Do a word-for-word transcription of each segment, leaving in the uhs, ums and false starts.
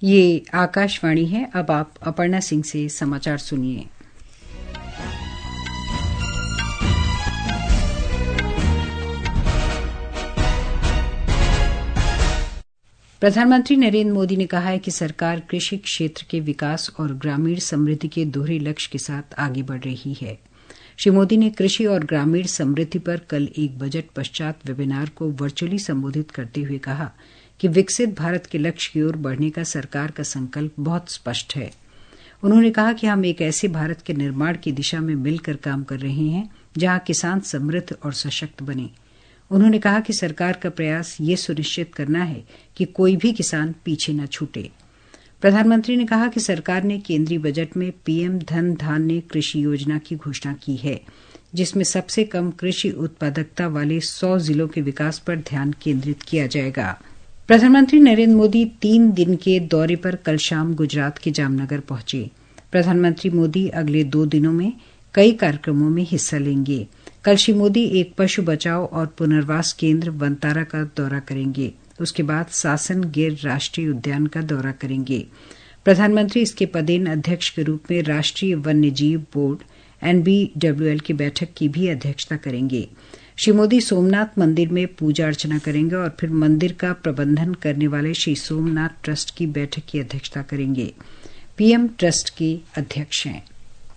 ये आकाशवाणी है। अब आप अपर्णा सिंह से समाचार सुनिए। प्रधानमंत्री नरेंद्र मोदी ने कहा है कि सरकार कृषि क्षेत्र के विकास और ग्रामीण समृद्धि के दोहरे लक्ष्य के साथ आगे बढ़ रही है। श्री मोदी ने कृषि और ग्रामीण समृद्धि पर कल एक बजट पश्चात वेबिनार को वर्चुअली संबोधित करते हुए कहा कि विकसित भारत के लक्ष्य की ओर बढ़ने का सरकार का संकल्प बहुत स्पष्ट है। उन्होंने कहा कि हम एक ऐसे भारत के निर्माण की दिशा में मिलकर काम कर रहे हैं जहां किसान समृद्ध और सशक्त बने। उन्होंने कहा कि सरकार का प्रयास ये सुनिश्चित करना है कि कोई भी किसान पीछे न छूटे। प्रधानमंत्री ने कहा कि सरकार ने केंद्रीय बजट में पीएम धन धान्य कृषि योजना की घोषणा की है, जिसमें सबसे कम कृषि उत्पादकता वाले सौ जिलों के विकास पर ध्यान केंद्रित किया जाएगा। प्रधानमंत्री नरेंद्र मोदी तीन दिन के दौरे पर कल शाम गुजरात के जामनगर पहुंचे। प्रधानमंत्री मोदी अगले दो दिनों में कई कार्यक्रमों में हिस्सा लेंगे। कल श्री मोदी एक पशु बचाव और पुनर्वास केंद्र वनतारा का दौरा करेंगे। उसके बाद सासन गिर राष्ट्रीय उद्यान का दौरा करेंगे। प्रधानमंत्री इसके पदेन अध्यक्ष के रूप में राष्ट्रीय वन्यजीव बोर्ड एनबीडब्ल्यूएल की बैठक की भी अध्यक्षता करेंगे। श्री मोदी सोमनाथ मंदिर में पूजा अर्चना करेंगे और फिर मंदिर का प्रबंधन करने वाले श्री सोमनाथ ट्रस्ट की बैठक की अध्यक्षता करेंगे। पीएम ट्रस्ट के अध्यक्ष हैं।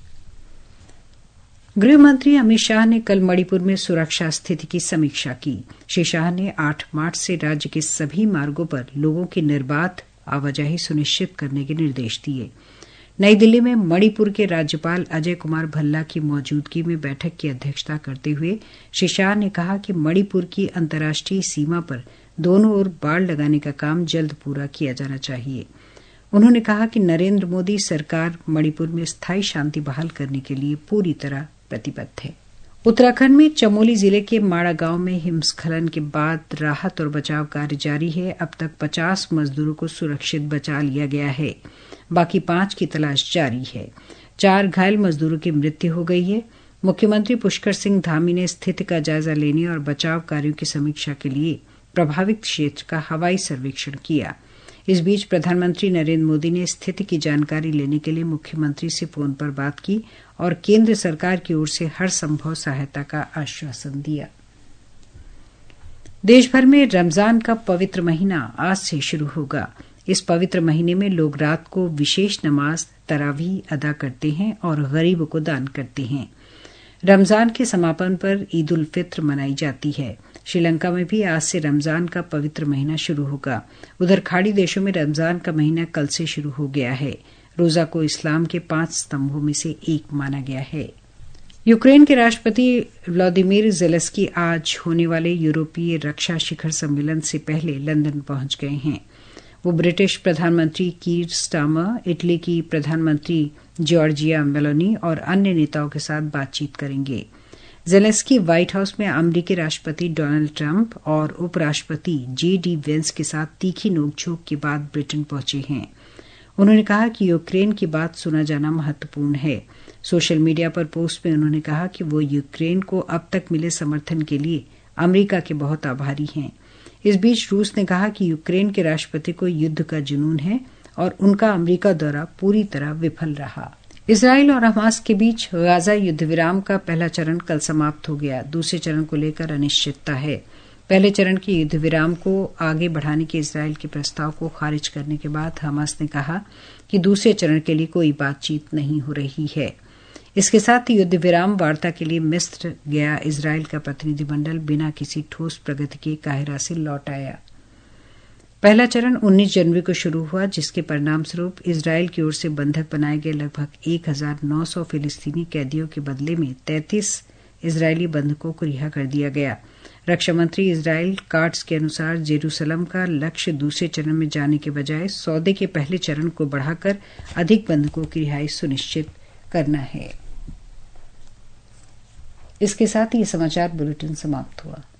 गृह मंत्री अमित शाह ने कल मणिपुर में सुरक्षा स्थिति की समीक्षा की। श्री शाह ने आठ मार्च से राज्य के सभी मार्गों पर लोगों की निर्बाध आवाजाही सुनिश्चित करने के निर्देश दिए। नई दिल्ली में मणिपुर के राज्यपाल अजय कुमार भल्ला की मौजूदगी में बैठक की अध्यक्षता करते हुए श्री शाह ने कहा कि मणिपुर की अंतर्राष्ट्रीय सीमा पर दोनों ओर बाड़ लगाने का काम जल्द पूरा किया जाना चाहिए। उन्होंने कहा कि नरेंद्र मोदी सरकार मणिपुर में स्थायी शांति बहाल करने के लिए पूरी तरह प्रतिबद्ध है। उत्तराखंड में चमोली जिले के माड़ा गांव में हिमस्खलन के बाद राहत और बचाव कार्य जारी है। अब तक पचास मजदूरों को सुरक्षित बचा लिया गया है, बाकी पांच की तलाश जारी है। चार घायल मजदूरों की मृत्यु हो गई है। मुख्यमंत्री पुष्कर सिंह धामी ने स्थिति का जायजा लेने और बचाव कार्यों की समीक्षा के लिए प्रभावित क्षेत्र का हवाई सर्वेक्षण किया। इस बीच प्रधानमंत्री नरेंद्र मोदी ने स्थिति की जानकारी लेने के लिए मुख्यमंत्री से फोन पर बात की और केंद्र सरकार की ओर से हर संभव सहायता का आश्वासन दिया। देश भर में रमजान का पवित्र महीना आज से शुरू होगा। इस पवित्र महीने में लोग रात को विशेष नमाज तरावीह अदा करते हैं और गरीबों को दान करते हैं। रमजान के समापन पर ईद उल फित्र मनाई जाती है। श्रीलंका में भी आज से रमजान का पवित्र महीना शुरू होगा। उधर खाड़ी देशों में रमजान का महीना कल से शुरू हो गया है। रोजा को इस्लाम के पांच स्तंभों में से एक माना गया है। यूक्रेन के राष्ट्रपति व्लादिमीर ज़ेलेंस्की आज होने वाले यूरोपीय रक्षा शिखर सम्मेलन से पहले लंदन पहुंच गए हैं। वो ब्रिटिश प्रधानमंत्री कीर स्टारमर, इटली की प्रधानमंत्री जॉर्जिया मेलोनी और अन्य नेताओं के साथ बातचीत करेंगे। ज़ेलेंस्की व्हाइट हाउस में अमेरिकी राष्ट्रपति डोनाल्ड ट्रंप और उपराष्ट्रपति जे डी वेंस के साथ तीखी नोकझोंक के बाद ब्रिटेन पहुंचे हैं। उन्होंने कहा कि यूक्रेन की बात सुना जाना महत्वपूर्ण है। सोशल मीडिया पर पोस्ट में उन्होंने कहा कि वो यूक्रेन को अब तक मिले समर्थन के लिए अमेरिका के बहुत आभारी हैं। इस बीच रूस ने कहा कि यूक्रेन के राष्ट्रपति को युद्ध का जुनून है और उनका अमेरिका दौरा पूरी तरह विफल रहा। इजराइल और हमास के बीच गाजा युद्ध विराम का पहला चरण कल समाप्त हो गया। दूसरे चरण को लेकर अनिश्चितता है। पहले चरण के युद्ध विराम को आगे बढ़ाने के इजराइल के प्रस्ताव को खारिज करने के बाद हमास ने कहा कि दूसरे चरण के लिए कोई बातचीत नहीं हो रही है। इसके साथ ही युद्ध विराम वार्ता के लिए मिस्र गया इजराइल का प्रतिनिधिमंडल बिना किसी ठोस प्रगति के काहिरा से लौट आया। पहला चरण उन्नीस जनवरी को शुरू हुआ, जिसके परिणामस्वरूप इजराइल की ओर से बंधक बनाए गए लगभग एक हजार नौ सौ फिलिस्तीनी कैदियों के बदले में तैंतीस इजरायली बंधकों को रिहा कर दिया गया। रक्षा मंत्री इजराइल काट्स के अनुसार जेरूसलम का लक्ष्य दूसरे चरण में जाने के बजाय सौदे के पहले चरण को बढ़ाकर अधिक बंधकों की रिहाई सुनिश्चित करना है। इसके साथ ही समाचार बुलेटिन समाप्त हुआ।